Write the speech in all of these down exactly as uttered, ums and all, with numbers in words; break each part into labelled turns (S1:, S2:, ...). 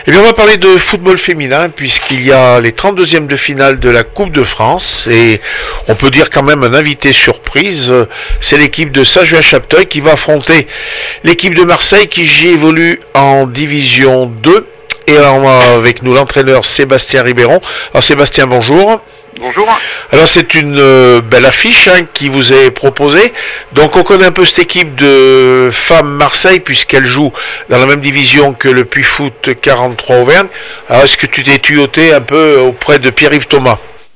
S1: Eh bien, on va parler de football féminin puisqu'il y a les trente-deuxièmes de finale de la Coupe de France et on peut dire quand même un invité surprise, c'est l'équipe de Saint-Julien-Chapteuil qui va affronter l'équipe de Marseille qui évolue en Division deux et on a avec nous l'entraîneur Sébastien Ribéron. Alors Sébastien, bonjour.
S2: Bonjour.
S1: Alors c'est une euh, belle affiche hein, qui vous est proposée. Donc on connaît un peu cette équipe de femmes Marseille puisqu'elle joue dans la même division que le Puy-Foot quarante-trois Auvergne. Alors est-ce que tu t'es tuyauté un peu auprès de Pierre-Yves Thomas?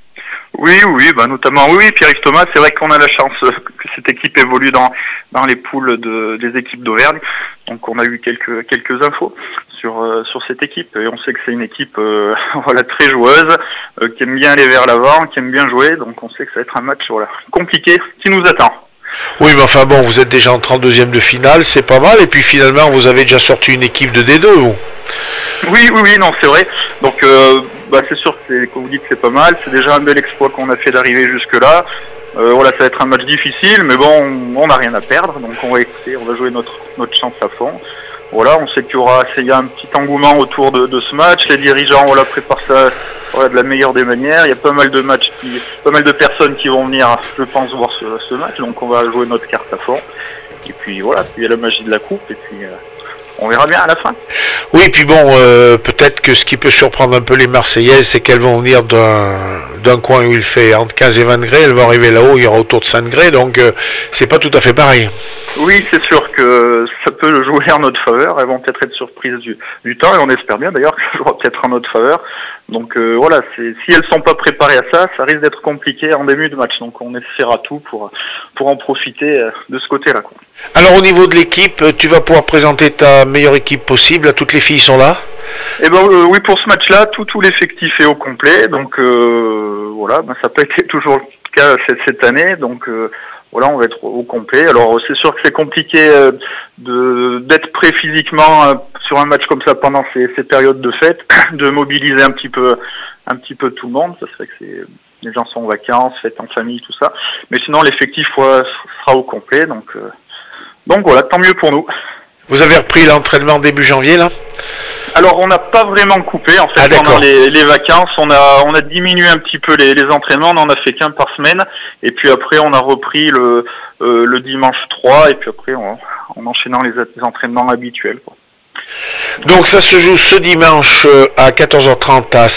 S2: Oui, oui, bah notamment, oui, Pierre-Yves Thomas, c'est vrai qu'on a la chance que cette équipe évolue dans, dans les poules de, des équipes d'Auvergne. Donc on a eu quelques, quelques infos sur, euh, sur cette équipe et on sait que c'est une équipe euh, voilà, très joueuse, euh, qui aime bien aller vers l'avant, qui aime bien jouer. Donc on sait que ça va être un match voilà, compliqué qui nous attend.
S1: Oui, mais enfin bon, vous êtes déjà en trente-deuxième de finale, c'est pas mal. Et puis finalement, vous avez déjà sorti une équipe de D deux, vous?
S2: Oui, oui, oui, non, c'est vrai. Donc, euh, bah, c'est sûr que, comme vous dites, c'est pas mal. C'est déjà un bel exploit qu'on a fait d'arriver jusque-là. Euh, voilà, ça va être un match difficile, mais bon, on n'a rien à perdre. Donc, on va écouter, on va jouer notre, notre chance à fond. Voilà, on sait qu'il y aura, il y a un petit engouement autour de, de ce match. Les dirigeants, voilà, préparent ça voilà, de la meilleure des manières. Il y a pas mal de matchs, qui, pas mal de personnes qui vont venir, je pense, voir ce, ce match. Donc, on va jouer notre carte à fond. Et puis, voilà, puis il y a la magie de la coupe. Et puis, euh, on verra bien à la fin.
S1: Oui, puis bon, euh, peut-être que ce qui peut surprendre un peu les Marseillaises, c'est qu'elles vont venir d'un, d'un coin où il fait entre quinze et vingt degrés, elles vont arriver là-haut, il y aura autour de cinq degrés, donc euh, c'est pas tout à fait pareil.
S2: Oui, c'est sûr que ça peut jouer en notre faveur, elles vont peut-être être surprises du, du temps, et on espère bien d'ailleurs que ça jouera peut-être en notre faveur. Donc euh, voilà, c'est, si elles sont pas préparées à ça, ça risque d'être compliqué en début de match, donc on essaiera tout pour, pour en profiter de ce côté-là, quoi.
S1: Alors au niveau de l'équipe, tu vas pouvoir présenter ta meilleure équipe possible, toutes les filles sont là?
S2: Eh ben euh, oui, pour ce match-là, tout, tout l'effectif est au complet, donc euh, voilà, ben, ça n'a pas été toujours le cas cette, cette année, donc euh, voilà, on va être au complet. Alors c'est sûr que c'est compliqué euh, de, d'être prêt physiquement euh, sur un match comme ça pendant ces, ces périodes de fête, de mobiliser un petit peu, un petit peu tout le monde. Ça serait que c'est, les gens sont en vacances, fêtes en famille, tout ça. Mais sinon l'effectif ouais, sera au complet, donc euh, donc voilà, tant mieux pour nous.
S1: Vous avez repris l'entraînement début janvier là?
S2: Alors on n'a pas vraiment coupé en fait ah, pendant les, les vacances, on a on a diminué un petit peu les, les entraînements, on n'en a fait qu'un par semaine et puis après on a repris le euh, le dimanche trois et puis après on, en enchaînant les, les entraînements habituels, quoi.
S1: Donc ça se joue ce dimanche à quatorze heures trente à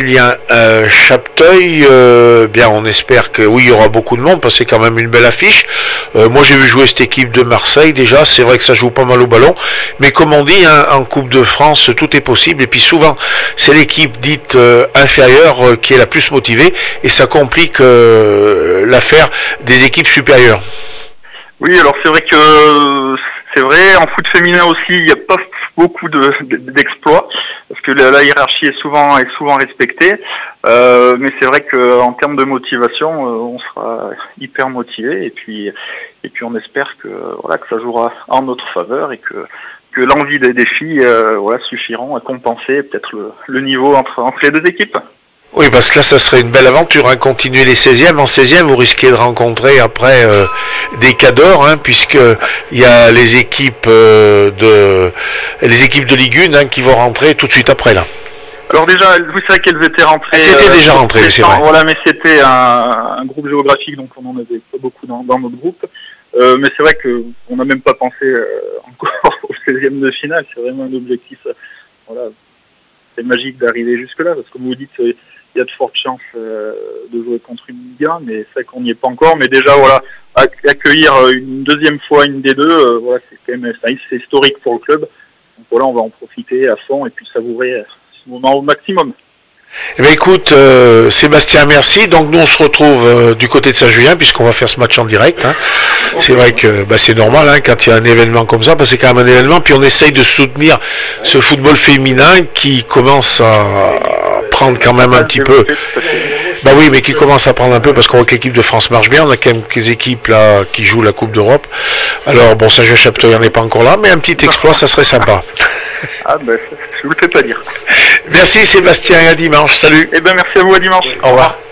S1: Saint-Julien-Chapteuil. Euh, bien, on espère que oui, il y aura beaucoup de monde parce que c'est quand même une belle affiche. Euh, moi, j'ai vu jouer cette équipe de Marseille déjà. C'est vrai que ça joue pas mal au ballon, mais comme on dit, hein, en Coupe de France, tout est possible. Et puis souvent, c'est l'équipe dite euh, inférieure euh, qui est la plus motivée et ça complique euh, l'affaire des équipes supérieures.
S2: Oui, alors c'est vrai que c'est vrai. En foot féminin aussi, il n'y a pas beaucoup de, d'exploits parce que la, la hiérarchie est souvent est souvent respectée, euh, mais c'est vrai qu'en termes de motivation, euh, on sera hyper motivé et puis et puis on espère que voilà que ça jouera en notre faveur et que que l'envie des, des filles euh, voilà suffiront à compenser peut-être le, le niveau entre entre les deux équipes.
S1: Oui, parce que là, ça serait une belle aventure, hein, continuer les seizièmes. En seizième, vous risquez de rencontrer après euh, des cadors, hein, puisque il y a les équipes euh, de les équipes de Ligue un hein, qui vont rentrer tout de suite après là.
S2: Alors déjà, vous savez qu'elles étaient rentrées.
S1: Elles étaient euh, déjà rentrées, c'est vrai.
S2: Voilà, mais c'était un, un groupe géographique, donc on en avait pas beaucoup dans, dans notre groupe. Euh, mais c'est vrai que on n'a même pas pensé euh, encore au seizième de finale. C'est vraiment un objectif. Euh, voilà, c'est magique d'arriver jusque là, parce que comme vous dites. C'est, il y a de fortes chances euh, de jouer contre une Ligue un, mais c'est vrai qu'on n'y est pas encore. Mais déjà, voilà, accueillir une deuxième fois une D deux, euh, voilà, c'est quand même c'est historique pour le club. Donc voilà, on va en profiter à fond et puis savourer ce moment au maximum.
S1: Eh bien, écoute, euh, Sébastien, merci. Donc nous, on se retrouve euh, du côté de Saint-Julien puisqu'on va faire ce match en direct. Hein. Okay. C'est vrai que bah, c'est normal hein, quand il y a un événement comme ça, parce que c'est quand même un événement. Puis on essaye de soutenir ce football féminin qui commence à prendre quand même un petit peu. Bah oui, mais qui commence à prendre un peu parce qu'on voit que l'équipe de France marche bien. On a quand même quelques équipes là qui jouent la Coupe d'Europe. Alors bon, Saint-Julien-Chapteuil n'est pas encore là, mais un petit exploit, ça serait sympa.
S2: Ah ben, je ne vous le fais pas dire.
S1: Merci Sébastien, à dimanche. Salut.
S2: Eh ben merci à vous, à dimanche.
S1: Au revoir.